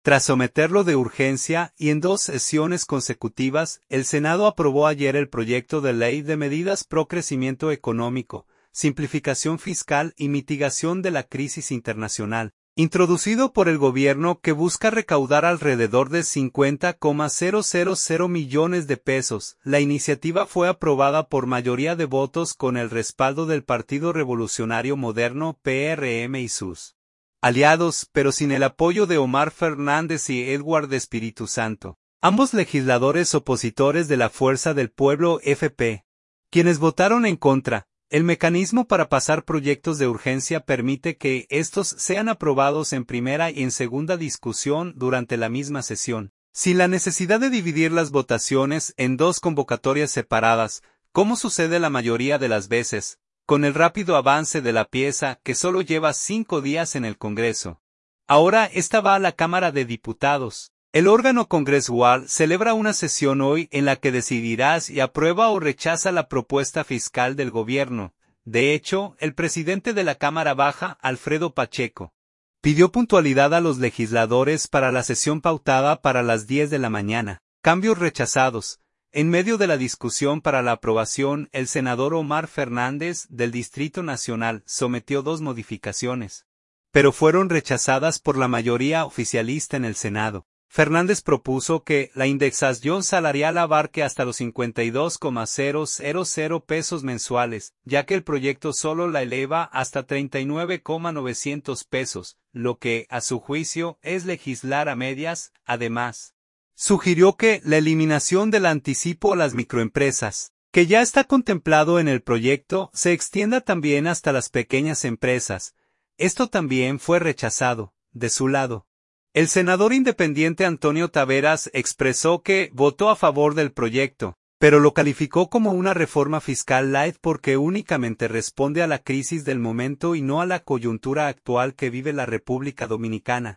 Tras someterlo de urgencia y en 2 sesiones consecutivas, el Senado aprobó ayer el proyecto de ley de medidas pro crecimiento económico, simplificación fiscal y mitigación de la crisis internacional, introducido por el gobierno que busca recaudar alrededor de 50,000 millones de pesos. La iniciativa fue aprobada por mayoría de votos con el respaldo del Partido Revolucionario Moderno (PRM) y sus aliados, pero sin el apoyo de Omar Fernández y Edward Espíritu Santo, ambos legisladores opositores de la Fuerza del Pueblo (FP), quienes votaron en contra. El mecanismo para pasar proyectos de urgencia permite que estos sean aprobados en primera y en segunda discusión durante la misma sesión, sin la necesidad de dividir las votaciones en 2 convocatorias separadas, como sucede la mayoría de las veces, con el rápido avance de la pieza que solo lleva 5 días en el Congreso. Ahora esta va a la Cámara de Diputados. El órgano congresual celebra una sesión hoy en la que decidirá si aprueba o rechaza la propuesta fiscal del gobierno. De hecho, el presidente de la Cámara Baja, Alfredo Pacheco, pidió puntualidad a los legisladores para la sesión pautada para las 10 de la mañana. Cambios rechazados. En medio de la discusión para la aprobación, el senador Omar Fernández, del Distrito Nacional, sometió 2 modificaciones, pero fueron rechazadas por la mayoría oficialista en el Senado. Fernández propuso que la indexación salarial abarque hasta los 52,000 pesos mensuales, ya que el proyecto solo la eleva hasta 39,900 pesos, lo que, a su juicio, es legislar a medias. Además, sugirió que la eliminación del anticipo a las microempresas, que ya está contemplado en el proyecto, se extienda también hasta las pequeñas empresas. Esto también fue rechazado. De su lado, el senador independiente Antonio Taveras expresó que votó a favor del proyecto, pero lo calificó como una reforma fiscal light porque únicamente responde a la crisis del momento y no a la coyuntura actual que vive la República Dominicana.